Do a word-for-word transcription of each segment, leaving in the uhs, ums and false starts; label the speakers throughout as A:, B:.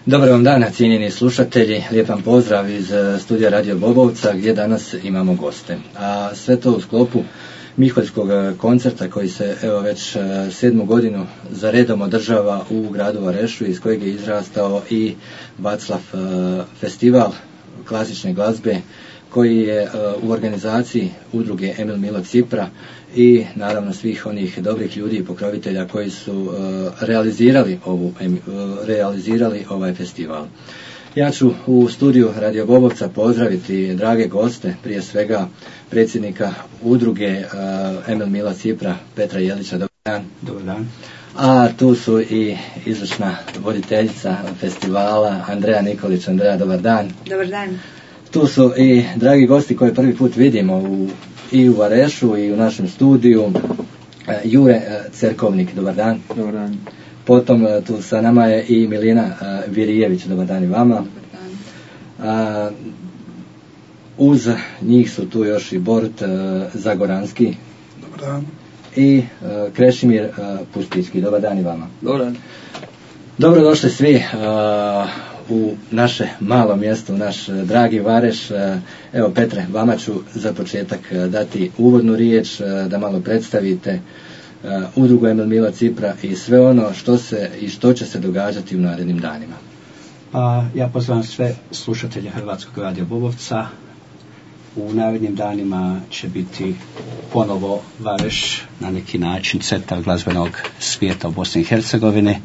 A: Dobar vam dan, cijenjeni slušatelji, lijep vam pozdrav iz studija Radio Bobovca gdje danas imamo goste. A sve to u sklopu Miholjskog koncerta koji se evo već sedmu godinu za redom održava u gradu Varešu, iz kojeg je izrastao i Vaclav festival klasične glazbe koji je u organizaciji udruge Emil Milo Cipra i naravno svih onih dobrih ljudi i pokrovitelja koji su realizirali, ovu, realizirali ovaj festival. Ja ću u studiju Radio Bobovca pozdraviti drage goste, prije svega predsjednika udruge Emil Mila Cipra Petra Jelića. Dobar dan.
B: Dobar dan.
A: A tu su i izvršna voditeljica festivala Andreja Nikolić. Andreja, dobar dan.
C: Dobar dan.
A: Tu su i dragi gosti koje prvi put vidimo u, i u Varešu i u našem studiju. Jure Cerkovnik, dobar dan.
B: Dobar dan.
A: Potom tu sa nama je i Milina Virijević, dobar dan i vama.
C: Dobar dan.
A: A, uz njih su tu još i Borut Zagoranski.
B: Dobar dan.
A: I uh, Krešimir uh, Pustički, dobar dan i vama.
B: Dobar dan.
A: Dobrodošli svi uh, u naše malo mjesto, u naš uh, dragi Vareš. Uh, evo Petre, vama ću za početak uh, dati uvodnu riječ, uh, da malo predstavite uh, udrugu Emil Milo Cipra i sve ono što se i što će se događati u narednim danima.
B: Pa, ja pozivam sve slušatelje Hrvatskog radio Bobovca. U narednim danima će biti ponovo Vareš na neki način centar glazbenog svijeta u Bosni i Hercegovini.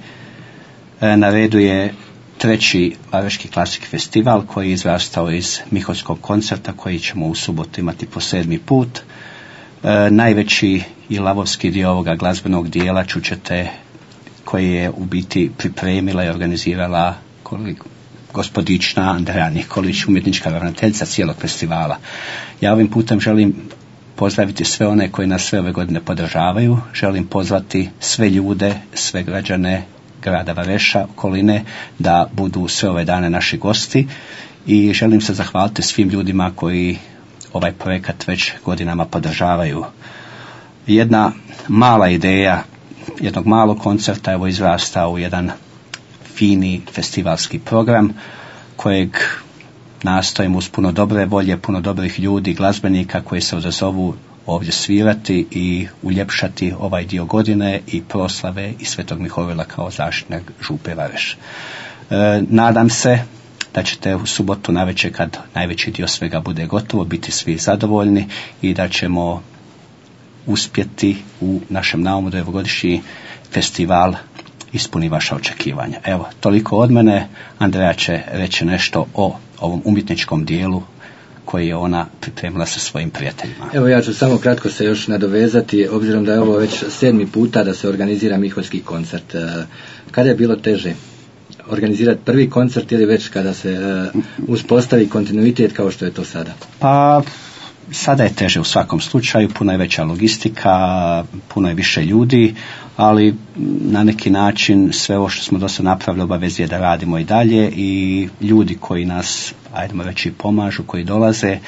B: E, na redu je treći Vareški klasik festival koji je izrastao iz Miholjskog koncerta koji ćemo u subotu imati po sedmi put. E, najveći i lavovski dio ovoga glazbenog dijela čućete koji je u biti pripremila i organizirala koliko gospodična Andreja Nikolić, umjetnička ravnateljica cijelog festivala. Ja ovim putem želim pozdraviti sve one koji nas sve ove godine podržavaju. Želim pozvati sve ljude, sve građane grada Vareša, okoline, da budu sve ove dane naši gosti i želim se zahvaliti svim ljudima koji ovaj projekat već godinama podržavaju. Jedna mala ideja jednog malog koncerta evo izrasta u jedan fini festivalski program kojeg nastojimo uz puno dobre volje, puno dobrih ljudi, glazbenika koji se odazovu ovdje svirati i uljepšati ovaj dio godine i proslave i Svetog Mihovila kao zaštitnog župe Vareš. E, nadam se da ćete u subotu navečer, kad najveći dio svega bude gotovo, biti svi zadovoljni i da ćemo uspjeti u našem naumu da je ovogodišnji festival ispuni vaša očekivanja. Evo, toliko od mene. Andreja će reći nešto o ovom umjetničkom dijelu koji je ona pripremila sa svojim prijateljima.
A: Evo, ja ću samo kratko se još nadovezati, obzirom da je ovo već sedmi puta da se organizira Miholjski koncert. Kada je bilo teže organizirati prvi koncert ili već kada se uh, uspostavi kontinuitet kao što je to sada?
B: Pa, sada je teže u svakom slučaju, puno je veća logistika, puno je više ljudi, ali na neki način sve ovo što smo do sada napravili obavezi je da radimo i dalje i ljudi koji nas, ajdemo reći, pomažu, koji dolaze, e,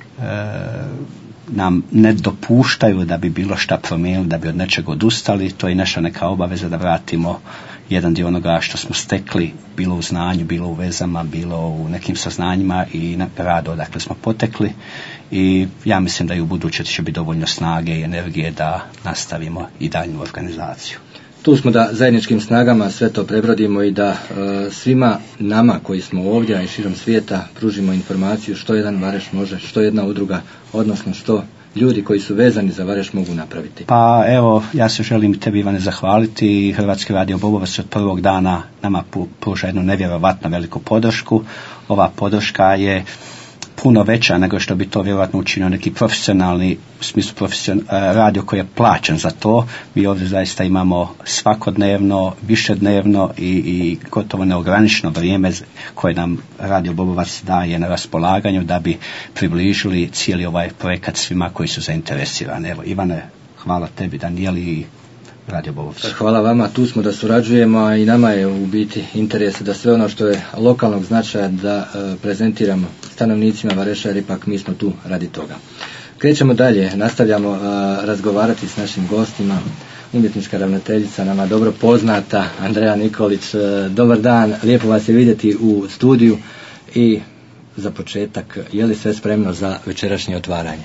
B: nam ne dopuštaju da bi bilo šta promijenili, da bi od nečeg odustali. To je naša neka obaveza da vratimo jedan dio onoga što smo stekli, bilo u znanju, bilo u vezama, bilo u nekim saznanjima i na radu odakle smo potekli. I ja mislim da i u buduće će biti dovoljno snage i energije da nastavimo i daljnju organizaciju.
A: Tu smo da zajedničkim snagama sve to prebrodimo i da e, svima nama koji smo ovdje i širom svijeta pružimo informaciju što jedan Vareš može, što jedna udruga, odnosno što ljudi koji su vezani za Vareš mogu napraviti.
B: Pa evo, ja se želim tebi, Ivane, zahvaliti. Hrvatski radio Bobovac od prvog dana nama pruža jednu nevjerovatno veliku podršku. Ova podrška je puno veća nego što bi to vjerojatno učinio neki profesionalni, u smislu profesionalni radio koji je plaćen za to. Mi ovdje zaista imamo svakodnevno, višednevno i, i gotovo neograničeno vrijeme koje nam Radio Bobovac daje na raspolaganju da bi približili cijeli ovaj projekat svima koji su zainteresirani. Evo, Ivane, hvala tebi, Danijeli i Radio Bobovcu.
A: Hvala vama, tu smo da surađujemo i nama je u biti interes da sve ono što je lokalnog značaja da e, prezentiramo stanovnicima Vareša, jer ipak mi smo tu radi toga. Krećemo dalje, nastavljamo a, razgovarati s našim gostima umjetnička ravnateljica, nama dobro poznata, Andreja Nikolić. Dobar dan, lijepo vas je vidjeti u studiju i za početak, je li sve spremno za večerašnje otvaranje?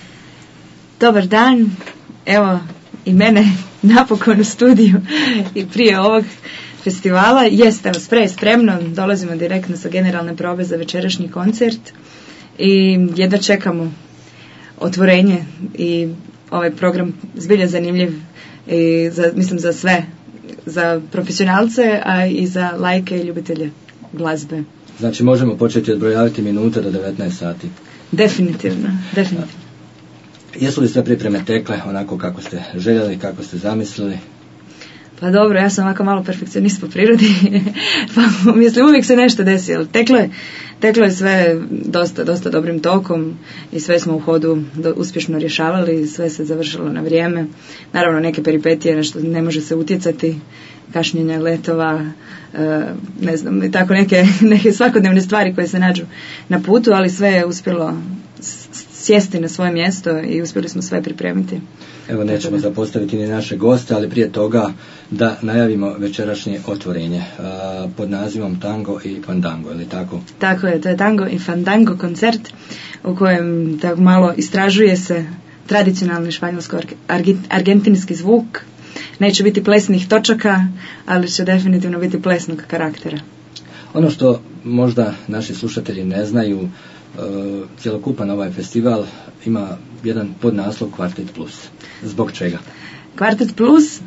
C: Dobar dan, evo i mene napokon u studiju i prije ovog festivala. Jeste, evo sve je spremno, dolazimo direktno sa generalne probe za večerašnji koncert i jedva čekamo otvorenje i ovaj program zbilja zanimljiv i za, mislim za sve, za profesionalce, a i za lajke i ljubitelje glazbe.
A: Znači možemo početi odbrojavati minute do devetnaest sati.
C: Definitivno, definitivno.
A: Jesu li sve pripreme tekle onako kako ste željeli, kako ste zamislili?
C: Pa dobro, ja sam ovako malo perfekcionist po prirodi, pa mislim uvijek se nešto desi, ali teklo je, teklo je sve dosta, dosta dobrim tokom i sve smo u hodu do, uspješno rješavali, sve se završilo na vrijeme. Naravno neke peripetije, nešto ne može se utjecati, kašnjenja letova, e, ne znam, i tako neke, neke svakodnevne stvari koje se nađu na putu, ali sve je uspjelo sjesti na svoje mjesto i uspjeli smo sve pripremiti.
A: Evo, nećemo zapostaviti ni naše goste, ali prije toga da najavimo večerašnje otvorenje a, pod nazivom Tango i Fandango, je li tako?
C: Tako je, to je Tango i Fandango koncert u kojem tako malo istražuje se tradicionalni španjolsko-argentinski zvuk. Neće biti plesnih točaka, ali će definitivno biti plesnog karaktera.
A: Ono što možda naši slušatelji ne znaju, Uh, cjelokupan ovaj festival ima jedan podnaslov Kvartet Plus. Zbog čega?
C: Kvartet Plus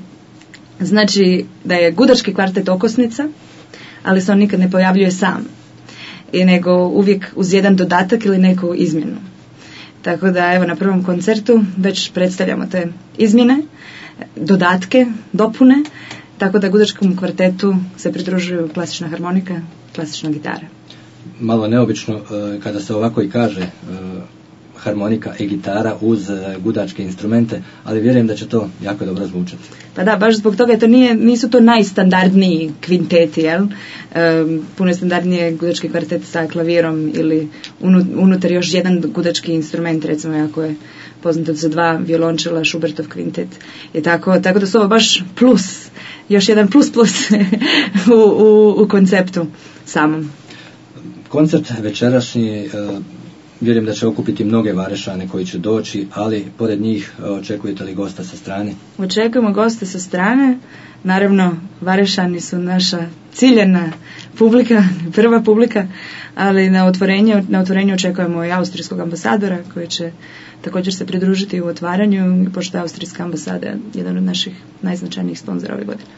C: znači da je gudački kvartet okosnica, ali se on nikad ne pojavljuje sam, i nego uvijek uz jedan dodatak ili neku izmjenu. Tako da evo na prvom koncertu već predstavljamo te izmjene, dodatke, dopune, tako da gudačkom kvartetu se pridružuju klasična harmonika, klasična gitara.
A: Malo neobično kada se ovako i kaže harmonika i gitara uz gudačke instrumente, ali vjerujem da će to jako dobro zvučati.
C: Pa da, baš zbog toga to nije, nisu to najstandardniji kvinteti, jel? E, puno je standardnije gudački kvartet sa klavirom ili unutar još jedan gudački instrument, recimo ako je poznato za dva violončela, Schubertov kvintet. I tako, tako da su ovo baš plus, još jedan plus plus u, u, u konceptu samom.
A: Koncert večerašnji, vjerujem da će okupiti mnoge Varešane koji će doći, ali pored njih očekujete li gosta sa strane?
C: Očekujemo goste sa strane. Naravno, Varešani su naša ciljena publika, prva publika, ali na otvorenju, na otvorenju očekujemo i austrijskog ambasadora koji će također se pridružiti u otvaranju, pošto je austrijska ambasada jedan od naših najznačajnijih sponzora ove godine.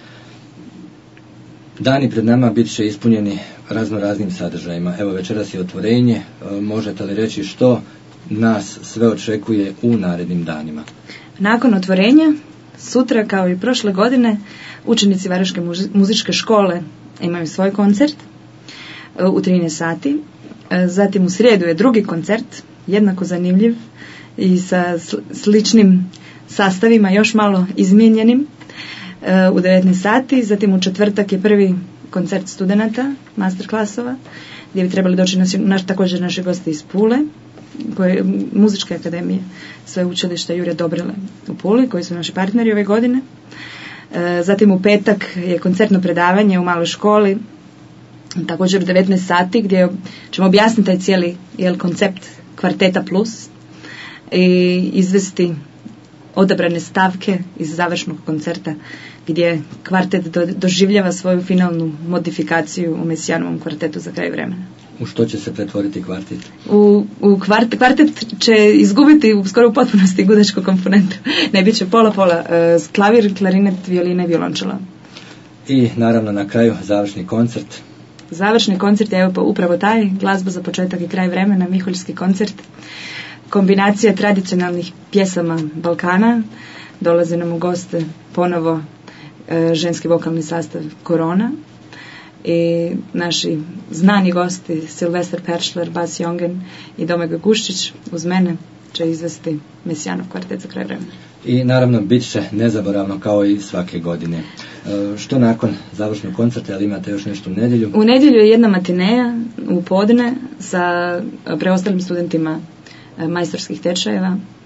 A: Dani pred nama bit će ispunjeni razno raznim sadržajima. Evo, večeras je otvorenje. Možete li reći što nas sve očekuje u narednim danima?
C: Nakon otvorenja, sutra kao i prošle godine, učenici Vareške muzičke škole imaju svoj koncert u trinaest sati. Zatim u srijedu je drugi koncert, jednako zanimljiv i sa sličnim sastavima, još malo izmijenjenim, u devetnaest sati. Zatim u četvrtak je prvi koncert studenata, masterklasova, gdje bi trebali doći naši, naš, također naši gosti iz Pule, koje, muzičke akademije, sve učilišta Jure Dobrile u Puli, koji su naši partneri ove godine. E, zatim u petak je koncertno predavanje u maloj školi, također u devetnaest sati, gdje ćemo objasniti taj cijeli jel, koncept Kvarteta Plus i izvesti odabrane stavke iz završnog koncerta gdje kvartet do, doživljava svoju finalnu modifikaciju u Mesijanovom kvartetu za kraj vremena.
A: U što će se pretvoriti kvartet?
C: U, u kvart, kvartet će izgubiti u skoro u potpunosti gudačku komponentu. Ne bit će pola-pola, uh, klavir, klarinet, violine i violončela.
A: I naravno na kraju završni koncert.
C: Završni koncert je evo pa upravo taj, glazba za početak i kraj vremena, Miholjski koncert. Kombinacija tradicionalnih pjesama Balkana, dolaze nam u goste ponovo e, ženski vokalni sastav Korona i naši znani gosti Silvestar Peršler, Bas Jongen i Domagoj Guščić uz mene će izvesti Mesijanov kvartet za kraj vremena.
A: I naravno bit će nezaboravno kao i svake godine. E, što nakon završnog koncerta, ali imate još nešto u nedjelju?
C: U nedjelju je jedna matineja u podne sa preostalim studentima majstorskih tečajeva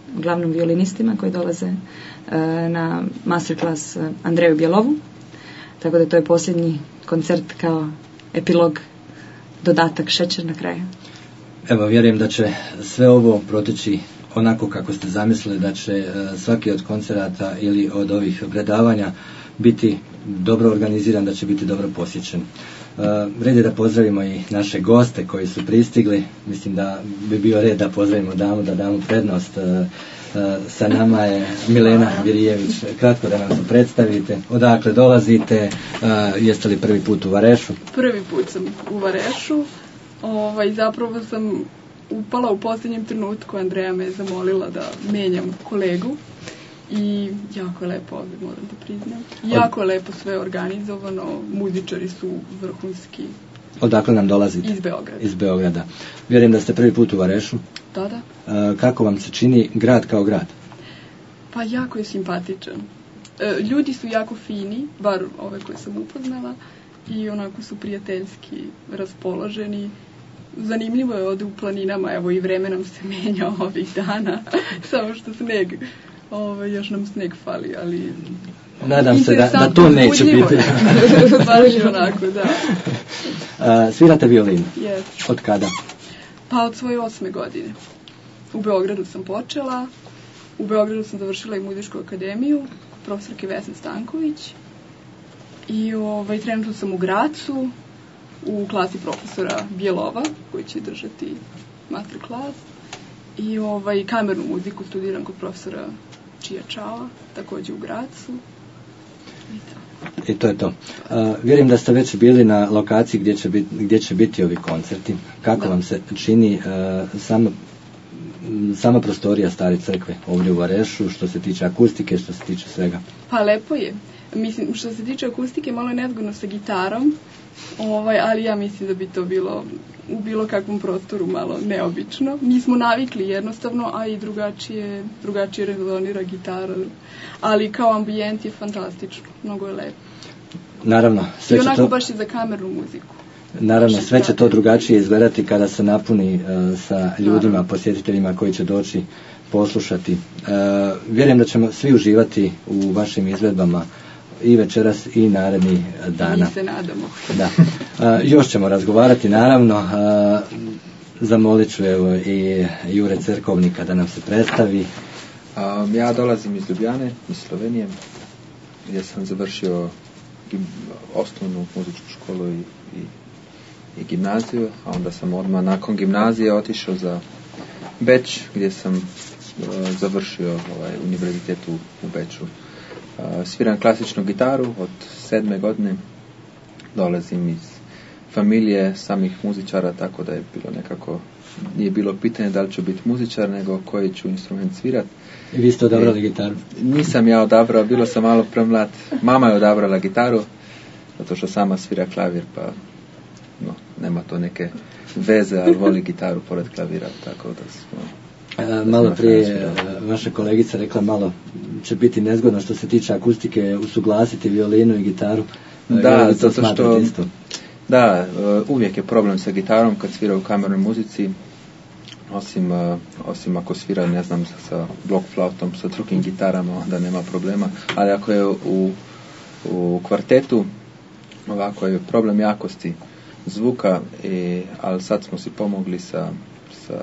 C: glavnom violinistima koji dolaze e, na masterclass Andreju Bjelovu. Tako da to je posljednji koncert kao epilog, dodatak, šećer na kraju.
A: Evo, vjerujem da će sve ovo proteći onako kako ste zamislili, da će svaki od koncerata ili od ovih predavanja biti dobro organiziran, da će biti dobro posjećen. Red je da pozdravimo i naše goste koji su pristigli. Mislim da bi bio red da pozdravimo damu, da damo prednost. Sa nama je Milena Virijević. Kratko da nam se predstavite. Odakle dolazite? Jeste li prvi put u Varešu?
D: Prvi put sam u Varešu. Ovaj, zapravo sam upala u posljednjem trenutku. Andreja me je zamolila da menjam kolegu. I jako je lepo ovdje, moram da priznam. Jako je lepo sve organizovano, muzičari su vrhunski.
A: Odakle nam dolazite?
D: Iz Beograda.
A: Iz Beograda. Vjerujem da ste prvi put u Varešu.
D: Da, da.
A: E, kako vam se čini grad kao grad?
D: Pa jako je simpatičan. E, ljudi su jako fini, bar ove koje sam upoznala, i onako su prijateljski raspoloženi. Zanimljivo je ovdje u planinama, evo i vreme nam se menja ovih dana, samo što sneg. Ovo, još nam sneg fali, ali...
A: Nadam se da, da to neće biti.
D: Baš onako, da.
A: Uh, svirate violin?
D: Yes.
A: Od kada?
D: Pa od svoje osme godine. U Beogradu sam počela. U Beogradu sam završila i muzičku akademiju, profesorke Vesna Stanković. I ovaj, trenutno sam u Gracu, u klasi profesora Bjelova, koji će držati master klas. I ovaj, kamernu muziku studiram kod profesora Čija Čava, također u Gracu. I to,
A: I to je to. Uh, vjerujem da ste već bili na lokaciji gdje će, bit, gdje će biti ovi koncerti. Kako da. vam se čini uh, sama, sama prostorija Stare crkve ovdje u Varešu, što se tiče akustike, što se tiče svega?
D: Pa lepo je. Mislim, što se tiče akustike, malo je nezgodno sa gitarom, ovaj, ali ja mislim da bi to bilo u bilo kakvom prostoru malo neobično. Nismo navikli jednostavno, a i drugačije, drugačije rezonira gitara. Ali kao ambijent je fantastično, mnogo je lepo.
A: Naravno, sve
D: I onako
A: to...
D: baš i za kamernu muziku.
A: Naravno, sve će to drugačije izgledati kada se napuni uh, sa ljudima, Naravno. posjetiteljima koji će doći poslušati. Uh, vjerujem da ćemo svi uživati u vašim izvedbama i večeras i narednih dana.
D: Mi se nadamo.
A: Da. Uh, još ćemo razgovarati, naravno. Uh, zamolit ću evo i Jure Cerkovnika da nam se predstavi.
E: Um, ja dolazim iz Ljubljane, iz Slovenije, gdje sam završio gim, osnovnu muzičku školu i, i, i gimnaziju, a onda sam odmah nakon gimnazije otišao za Beč, gdje sam uh, završio ovaj, univerzitet u, u Beču. Uh, sviram klasičnu gitaru od sedme godine, dolazim iz familije samih muzičara, tako da je bilo nekako, nije bilo pitanje da li ću biti muzičar, nego koji ću instrument svirat.
A: I vi ste odabrali e, gitaru?
E: Nisam ja odabrao, bilo sam malo premlad. Mama je odabrala gitaru, zato što sama svira klavir, pa no, nema to neke veze, ali voli gitaru pored klavira, tako da smo...
A: A, malo prije vaša kolegica rekla malo će biti nezgodno što se tiče akustike usuglasiti violinu i gitaru.
E: Da, zato što isto? Da, uvijek je problem sa gitarom kad svira u kamernoj muzici, osim, osim ako svira, ne znam, sa block flautom, sa drugim gitarama, onda nema problema, ali ako je u, u kvartetu, ovako je problem jakosti zvuka, i, ali sad smo si pomogli sa, sa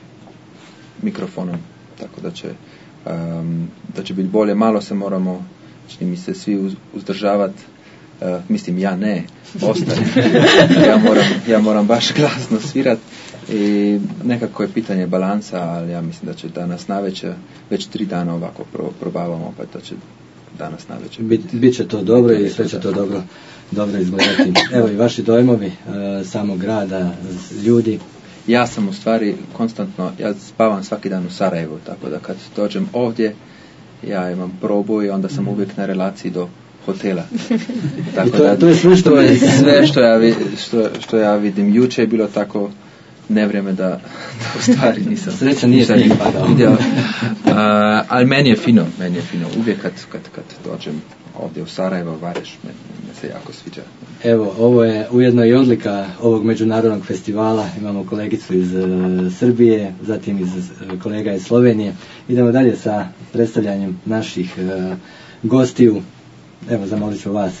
E: mikrofonom, tako da će, um, da će biti bolje. Malo se moramo, čini mi se, svi uz, uzdržavati. Uh, mislim, ja ne, ostaje. ja, moram, ja moram baš glasno svirat i nekako je pitanje balansa, ali ja mislim da će danas navečer, već tri dana ovako pro, probavamo, pa da će danas navečer
A: biti. Biće to dobro i sve će to dobro, dobro izgledati. Evo i vaši dojmovi uh, samog grada, ljudi.
E: Ja sam u stvari konstantno, ja spavam svaki dan u Sarajevu, tako da kad dođem ovdje, ja imam probu i onda sam uvijek na relaciji do hotela. Tako
A: to,
E: da,
A: to je sve što,
E: to je sve što, ja, što, što ja vidim. Juče je bilo tako, ne vrijeme da, da u stvari nisam
A: sreća nije snijeg padao.
E: Vidio, uh, ali meni je fino, meni je fino. Uvijek kad, kad, kad dođem ovdje u Sarajevo, Vareš, me, me se jako sviđa.
A: Evo, ovo je ujedno i odlika ovog međunarodnog festivala. Imamo kolegicu iz uh, Srbije, zatim iz uh, kolega iz Slovenije. Idemo dalje sa predstavljanjem naših uh, gostiju. Evo, zamolit ću vas.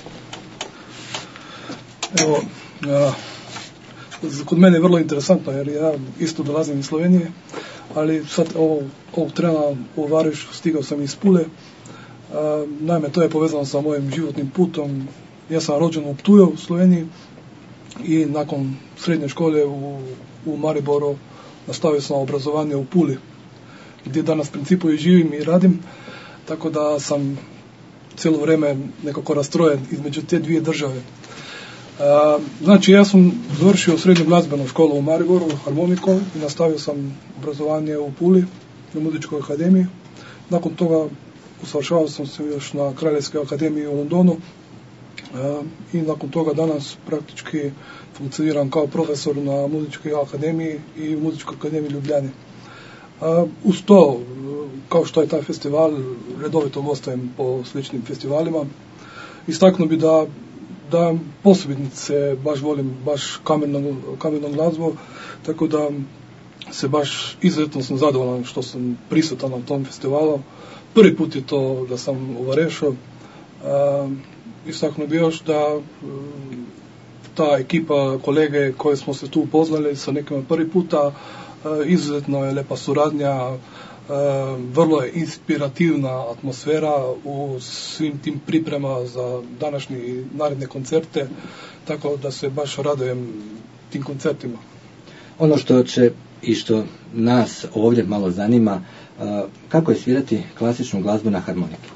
F: Evo, ja, kod mene je vrlo interesantno jer ja isto dolazim iz Slovenije, ali sad ovo, ovog trena u Vareš stigao sam iz Pule. A, naime, to je povezano sa mojim životnim putom. Ja sam rođen u Ptuju u Sloveniji i nakon srednje škole u, u Mariboru nastavio sam obrazovanje u Puli, gdje danas u principu i živim i radim, tako da sam cijelo vrijeme nekako rastrojen između te dvije države. A, znači, ja sam završio srednju glazbenu školu u Mariboru, harmonikom, i nastavio sam obrazovanje u Puli, na muzičkoj akademiji. Nakon toga usavršavao sam se još na Kraljevskoj akademiji u Londonu a, i nakon toga danas praktički funkcioniram kao profesor na muzičkoj akademiji i u muzičkoj akademiji Ljubljane. A, uz to, kao što je taj festival, redovito gostujem po sličnim festivalima. Istaknuo bi da da posebice baš volim baš kamernu, kamernu glazbu, tako da se baš izuzetno sam zadovoljan što sam prisutan na tom festivalu. Prvi put je to da sam u Varešu. Uh, istaknuo bi još da um, ta ekipa kolege koje smo se tu upoznali sa nekima prvi puta, uh, izuzetno je lepa suradnja, Uh, vrlo je inspirativna atmosfera u svim tim priprema za današnji i naredne koncerte, tako da se baš radujem tim koncertima.
A: Ono što će i što nas ovdje malo zanima, uh, kako je svirati klasičnu glazbu na harmoniki?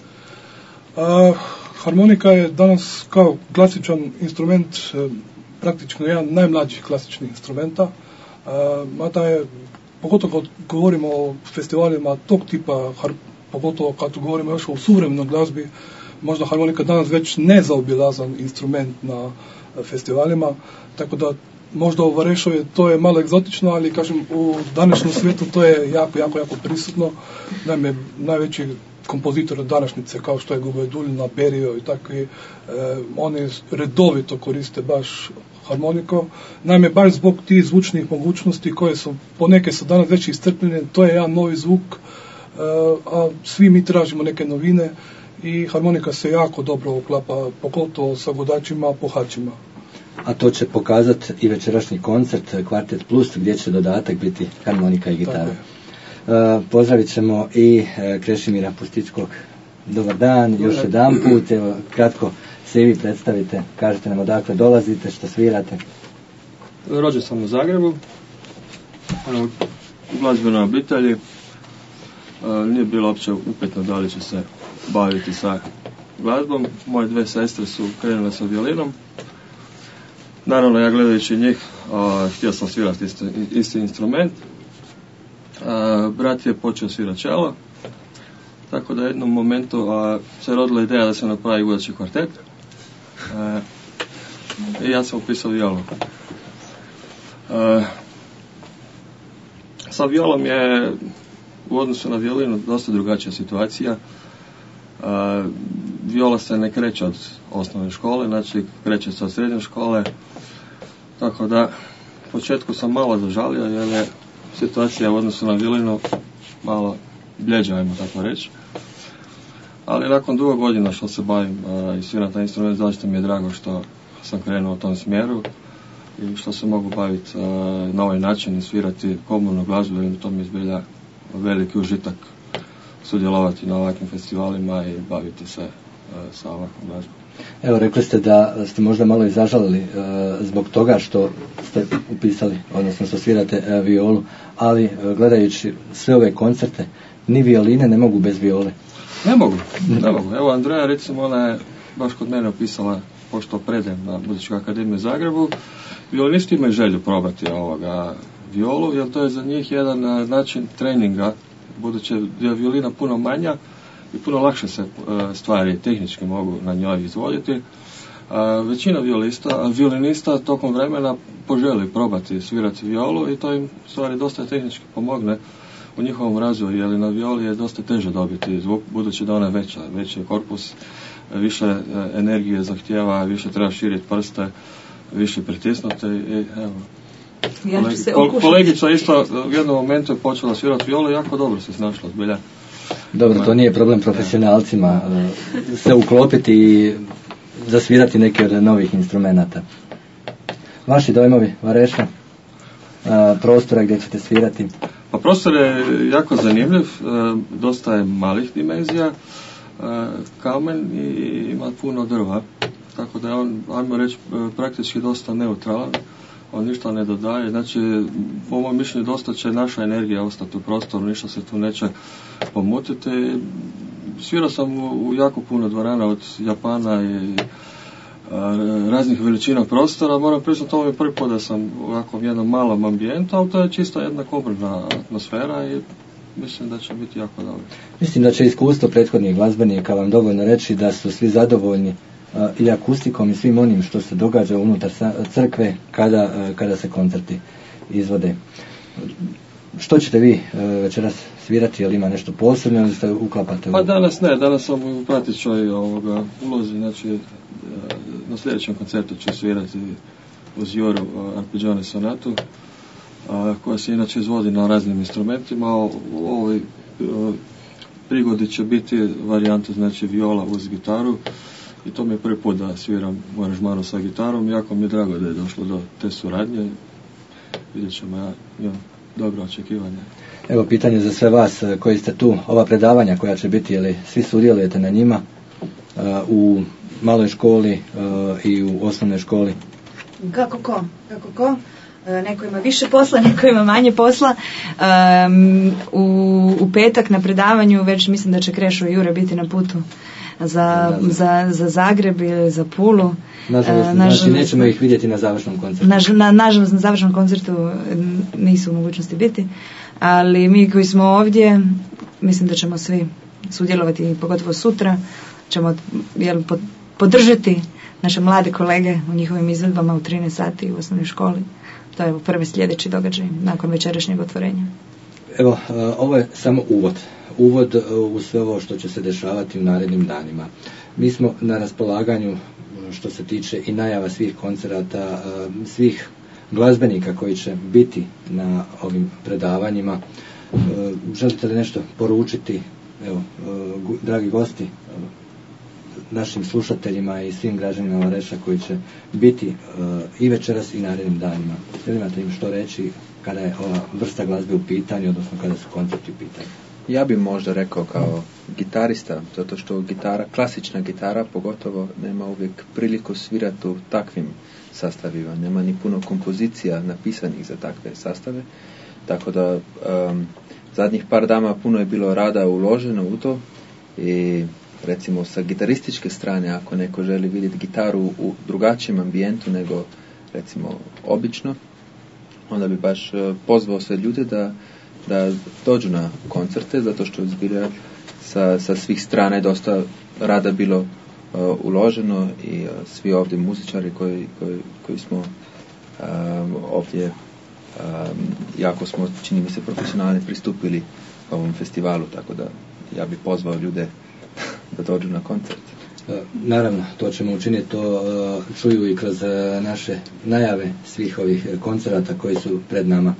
F: Uh, harmonika je danas kao klasičan instrument uh, praktično jedan najmlađih klasičnih instrumenta, uh, mada je pogotovo kad govorimo o festivalima tog tipa, har, pogotovo kad govorimo još o suvremenoj glazbi, možda harmonika danas već nezaobilazan instrument na festivalima, tako da možda u Varešovi to je malo egzotično, ali kažem u današnjem svijetu to je jako, jako, jako prisutno. Naime, najveći kompozitor današnjice kao što je Gubajdulina, Berio i takvi, e, oni redovito koriste baš harmoniko. Naime, baš zbog tih zvučnih mogućnosti koje su, poneke su danas već iscrpljene, to je jedan novi zvuk, e, a svi mi tražimo neke novine i harmonika se jako dobro uklapa, pogotovo sa gudačima, puhačima.
A: A to će pokazati i večerašnji koncert Kvartet Plus, gdje će dodatak biti harmonika i gitara. Uh, pozdravit ćemo i uh, Krešimira Pustičkog. Dobar dan, još jedan put, evo, kratko se i vi predstavite, kažete nam odakle dolazite, što svirate.
G: Rođen sam u Zagrebu, u glazbenoj obitelji, uh, nije bilo uopće upitno da li će se baviti sa glazbom. Moje dve sestre su krenule sa violinom. Naravno, ja gledajući njih, uh, htio sam svirati isti, isti instrument. Uh, brat je počeo svirati čelo, tako da u jednom momentu uh, se rodila ideja da se napravi gudački kvartet. Uh, I ja sam upisao violu. Uh, sa violom je u odnosu na violinu dosta drugačija situacija. Uh, viola se ne kreće od osnovne škole, znači kreće se od srednje škole, tako da u početku sam malo zažalio jer je situacija u odnosu na violinu malo bljeđa, ajmo tako reći. Ali nakon dugo godina što se bavim uh, i sviram taj instrument, zaista mi je drago što sam krenuo u tom smjeru i što se mogu baviti uh, na ovaj način i svirati komunalnu glazbu, i to mi je zbilja veliki užitak sudjelovati na ovakvim festivalima i baviti se uh, sa ovakvom glazbom.
A: Evo, rekli ste da ste možda malo i zažalili uh, zbog toga što ste upisali, odnosno što svirate uh, violu, ali uh, gledajući sve ove koncerte, ni violine ne mogu bez viole.
G: Ne mogu, ne mogu. Evo, Andreja, recimo, ona je baš kod mene upisala, pošto predajem na Muzičkoj akademiji u Zagrebu, violinisti imaju želju probati ovoga violu, jer to je za njih jedan uh, način treninga, budući je violina puno manja i puno lakše se uh, stvari tehnički mogu na njoj izvoditi. Uh, većina violista, violinista tokom vremena poželi probati svirati violu i to im u stvari dosta tehnički pomogne u njihovom razvoju, jer na violi je dosta teže dobiti zvuk, budući da ona je veća, veći je korpus, više energije zahtjeva, više treba širiti prste, više pritisnuti i evo.
C: Ja
G: Kolegi, kol, kolegica isto u jednom momentu je počela svirati violu i jako dobro se snašla zbilja.
A: Dobro, to nije problem profesionalcima se uklopiti i zasvirati neke od novih instrumenata. Vaši dojmovi, Vareša, prostora gdje ćete svirati?
G: Pa prostor je jako zanimljiv, dosta je malih dimenzija, kamen i ima puno drva, tako da je on, ajmo reći, praktički dosta neutralan, on ništa ne dodaje, znači po mojom mišljenju dosta će naša energija ostati u prostoru, ništa se tu neće pomutiti. Svirao sam u, u jako puno dvorana od Japana i a, raznih veličina prostora, moram priznati, ovo je prvi put da sam u ovakvom jednom malom ambijentu, ali to je čisto jedna komorna atmosfera i mislim da će biti jako dobro.
A: Mislim da će iskustvo prethodnih glazbenika vam dovoljno reći da su svi zadovoljni a, i akustikom i svim onim što se događa unutar crkve kada, a, kada se koncerti izvode. Što ćete vi a, večeras svirati, ili ima nešto posebno ili ste uklapate u...
G: Pa danas ne, danas sam u pratičoj ovoga ulozi, znači na sljedećem koncertu ću svirati uz Joru Arpeggione sonatu, a, koja se inače izvodi na raznim instrumentima. U ovoj prigodi će biti varijanta, znači viola uz gitaru, i to mi je prvi put da sviram u aranžmanu sa gitarom. Jako mi je drago da je došlo do te suradnje. Vidjet ćemo, ja imam dobro očekivanje.
A: Evo pitanje za sve vas koji ste tu, ova predavanja koja će biti, ili svi sudjelujete na njima uh, u maloj školi uh, i u osnovnoj školi?
C: Kako ko? Kako ko? Neko ima više posla, neko ima manje posla. Um, u, u petak na predavanju već mislim da će Krešo i Jure biti na putu za, za, za Zagreb ili za Pulu.
A: Nažalost, uh, nažalost, znači nećemo ih vidjeti na završnom koncertu.
C: Naž, na, nažalost, na završnom koncertu nisu u mogućnosti biti, ali mi koji smo ovdje, mislim da ćemo svi sudjelovati, pogotovo sutra, ćemo jel, podržati naše mlade kolege u njihovim izvedbama u trinaest sati u osnovnoj školi. To je prvi sljedeći događaj nakon večerašnjeg otvorenja.
A: Evo, ovo je samo uvod. Uvod u sve ovo što će se dešavati u narednim danima. Mi smo na raspolaganju što se tiče i najava svih koncerata, svih glazbenika koji će biti na ovim predavanjima. Želite li nešto poručiti, evo, dragi gosti, našim slušateljima i svim građanima Vareša koji će biti uh, i večeras i narednim danima? Jel imate im što reći kada je ova vrsta glazbe u pitanju, odnosno kada su koncerti u pitanju?
E: Ja bih možda rekao kao gitarista, zato što gitara, klasična gitara pogotovo, nema uvijek priliku svirati u takvim sastavima, nema ni puno kompozicija napisanih za takve sastave, tako da um, zadnjih par dana puno je bilo rada uloženo u to i recimo sa gitarističke strane, ako neko želi vidjeti gitaru u drugačijem ambijentu nego recimo obično, onda bi baš pozvao sve ljude da, da dođu na koncerte, zato što zbilja sa, sa svih strana je dosta rada bilo uh, uloženo i uh, svi ovdje muzičari koji, koji, koji smo um, ovdje um, jako smo, čini mi se, profesionalno pristupili ovom festivalu, tako da ja bih pozvao ljude da dođu na koncert.
A: Naravno, to ćemo učiniti, to čuju i kroz naše najave svih ovih koncerata koji su pred nama.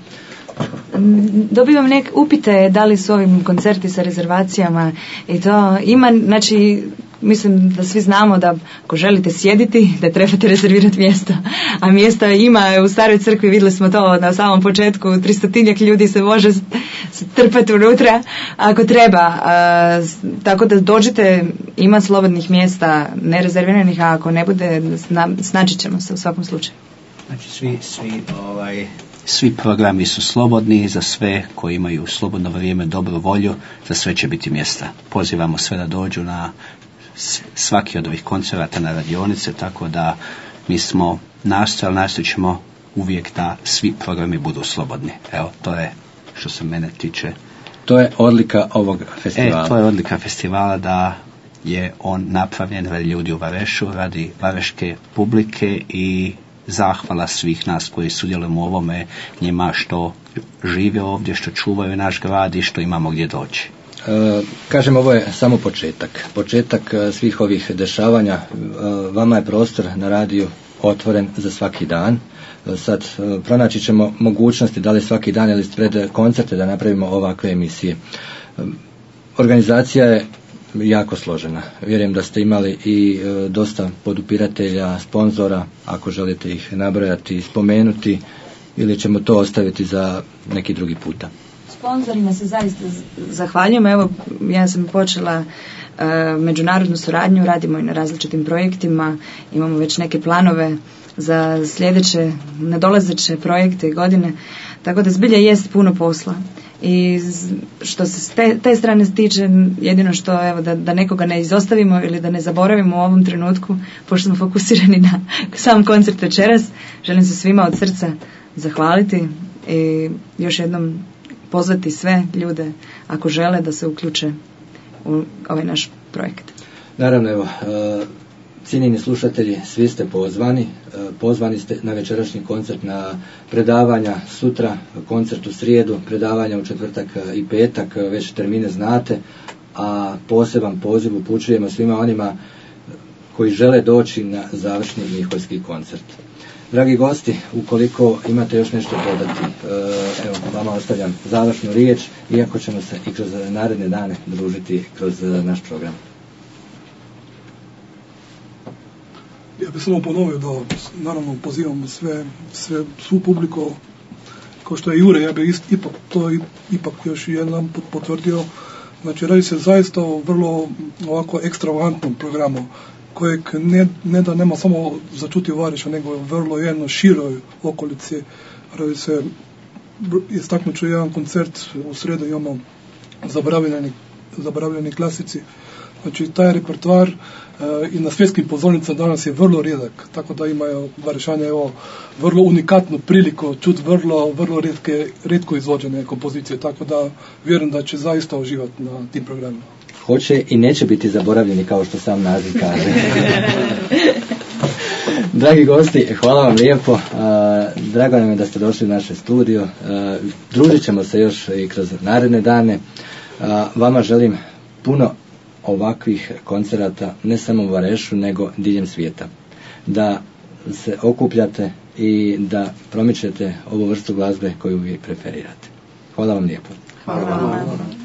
C: Dobivam neke upite da li su ovim koncerti sa rezervacijama i to ima, znači mislim da svi znamo da ako želite sjediti da trebate rezervirati mjesto, a mjesta ima u staroj crkvi, vidjeli smo to na samom početku, tristotinjak ljudi se može trpati unutra ako treba, a, tako da dođite, ima slobodnih mjesta nerezerviranih, a ako ne bude sna, snaći ćemo se u svakom slučaju.
B: Znači svi, svi ovaj Svi programi su slobodni, za sve koji imaju slobodno vrijeme, dobru volju, za sve će biti mjesta. Pozivamo sve da dođu na svaki od ovih koncerata, na radionice, tako da mi smo nastojali, nastojat ćemo uvijek da svi programi budu slobodni. Evo, to je što se mene tiče.
A: To je odlika ovog festivala.
B: E, to je odlika festivala, da je on napravljen radi ljudi u Varešu, radi vareške publike i zahvala svih nas koji sudjelujemo u ovome, njima što žive ovdje, što čuvaju naš grad i što imamo gdje doći.
A: E, kažem, ovo je samo početak. Početak svih ovih dešavanja. E, vama je prostor na radiju otvoren za svaki dan. E, sad e, pronaći ćemo mogućnosti da li svaki dan ili pred koncerte da napravimo ovakve emisije. E, organizacija je jako složena. Vjerujem da ste imali i e, dosta podupiratelja, sponzora, ako želite ih nabrojati i spomenuti, ili ćemo to ostaviti za neki drugi puta.
C: Sponzorima se zaista zahvaljujem. Evo, ja sam počela e, međunarodnu suradnju, radimo i na različitim projektima, imamo već neke planove za sljedeće, nadolazeće projekte i godine, tako da zbilja jest puno posla. I što se te, te strane tiče, jedino što, evo, da, da nekoga ne izostavimo ili da ne zaboravimo u ovom trenutku, pošto smo fokusirani na sam koncert večeras, želim se svima od srca zahvaliti i još jednom pozvati sve ljude ako žele da se uključe u ovaj naš projekt.
A: Naravno, evo, cijenjeni slušatelji, svi ste pozvani, pozvani ste na večerašnji koncert, na predavanja sutra, koncert u srijedu, predavanja u četvrtak i petak, već termine znate, a poseban poziv upućujemo svima onima koji žele doći na završni Miholjski koncert. Dragi gosti, ukoliko imate još nešto dodati, evo, vama ostavljam završnu riječ, iako ćemo se i kroz naredne dane družiti kroz naš program.
F: Ja bih samo ponovio da, naravno, pozivamo sve, sve, svu publiku, kao što je Jure, ja bih ipak to ipak još jedan put potvrdio. Znači, radi se zaista o vrlo ovako ekstravagantnom programu, kojeg ne, ne da nema samo za čuti u Varišu, nego vrlo jedno široj okolici. Radi se, istaknut ću jedan koncert, u sredu imamo zaboravljeni, zaboravljeni klasici. Znači, taj repertoar e, i na svjetskim pozornicama danas je vrlo rijedak, tako da imaju Varišanje evo vrlo unikatnu priliku čuti vrlo, vrlo rijetke, rijetko izvođene kompozicije, tako da vjerujem da će zaista uživati na tim programima.
A: Hoće i neće biti zaboravljeni, kao što sam naziv kaže. Dragi gosti, hvala vam lijepo. Drago nam je da ste došli u naše studio. Družit ćemo se još i kroz naredne dane. Vama želim puno ovakvih koncerata, ne samo u Varešu, nego diljem svijeta. Da se okupljate i da promičete ovu vrstu glazbe koju vi preferirate. Hvala vam lijepo.
C: Hvala vam.